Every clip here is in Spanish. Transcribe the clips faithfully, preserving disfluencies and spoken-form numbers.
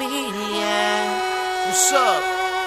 familia. What's up?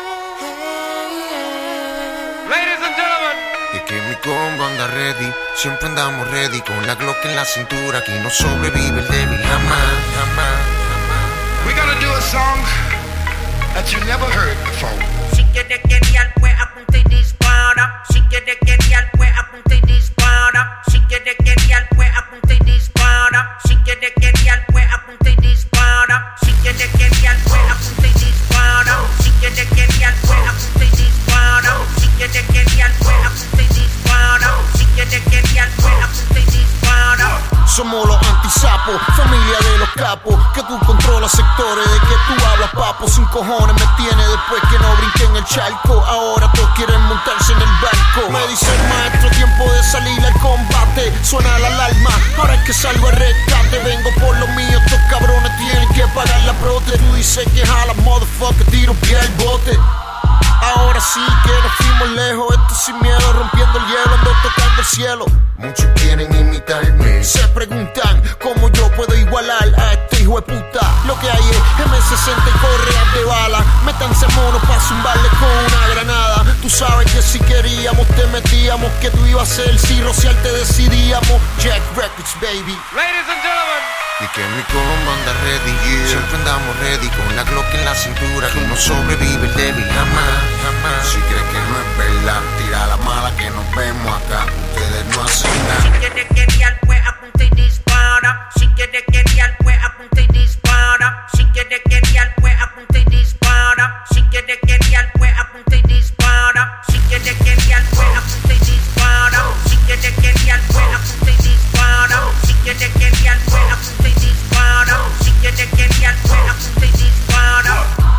Ladies and gentlemen. Y que mi combo anda ready, siempre andamos ready, con la Glock en la cintura, aquí no sobrevive el débil jamás, jamás, jamás. We're gonna do a song that you never heard before. Si quiere genial, pues apunta y dispara. Si quiere genial, pues apunta y dispara. Si quiere genial, pues apunta y dispara. Si quiere genial, pues apunta y dispara. Si quiere genial, pues apunta y dispara. Si quiere genial, pues apunta y dispara. Si quiere genial, pues apunta y dispara. Si quiere genial, pues apunta y dispara. Somos los antisapos, familia de los capos, que tú controlas sectores, de que tú hablas papo. Sin cojones me tiene después que no brinqué en el charco. Ahora todos quieren montarse en el barco. Me dice el maestro, tiempo de salir al combate. Suena la alarma, ahora es que salgo al rescate. Vengo por lo mío, estos cabrones tienen que pagar la prote. Tú dices que jala, motherfucker, tiro pie al bote. Ahora sí que nos fuimos lejos, esto sin miedo, rompiendo el hielo, ando tocando el cielo. Muchos quieren imitarme, se preguntan cómo yo puedo igualar a este hijo de puta. Lo que hay es eme sesenta y correas de bala. Métanse monos pa' zumbarle con una granada. Tú sabes que si queríamos te metíamos, que tú ibas a ser si rociar te decidíamos. Jack Records, baby. Ladies and gentlemen. Y que mi combo anda ready, yeah. Siempre andamos ready, con la Glock en la cintura, que no sobrevive el débil jamás, jamás. Si crees que no es verdad, tira la mala que nos vemos acá, ustedes no hacen nada. Si quiere genial, pues apunta y dispara. Si quiere genial, pues apunta y dispara. Si quiere genial, pues apunta y dispara. Si quiere genial, pues apunta y dispara. Si quiere genial, pues apunta y dispara. Si quiere genial, pues apunta y dispara. Si quiere genial, pues apunta y dispara. Si quiere genial, pues apunta y dispara.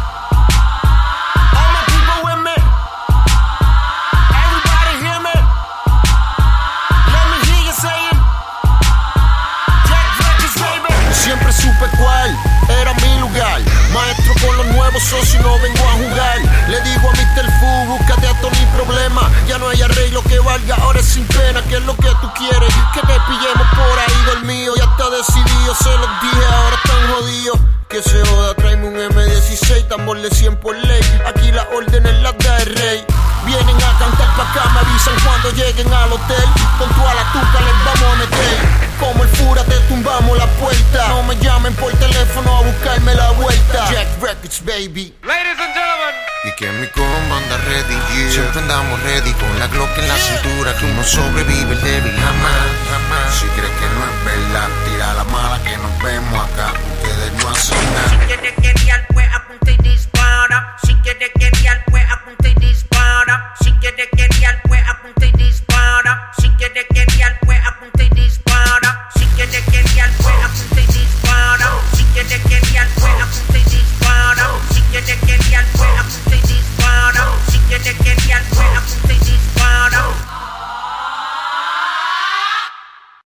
All my people with me. Everybody hear me. Let me hear you saying Jack Records, baby. Siempre supe cuál era mi lugar. Maestro con los nuevos socios, no vengo a jugar. Le digo a mister Fu, búscate a Tony problema. Ya no hay arreglo que valga, ahora es sin pena. ¿Qué es lo que tú quieres? Que te pillemos por ahí dormido. Ya está decidido, se los dije, ahora están jodidos. Que se joda, tráeme un eme dieciséis, tambor de cien por ley. Aquí las órdenes las da el rey. Vienen a cantar pa' acá, me avisan cuando lleguen al hotel. Con toda la tuca les vamos a meter. Como el fura te tumbamos la puerta. No me llamen por teléfono a buscarme la vuelta. Jack Records, baby. Ladies and gentlemen. Y que mi combo anda ready, yeah. Siempre andamos ready, con la Glock en la cintura, que no sobrevive el débil jamás, jamás. Si crees que no es verdad,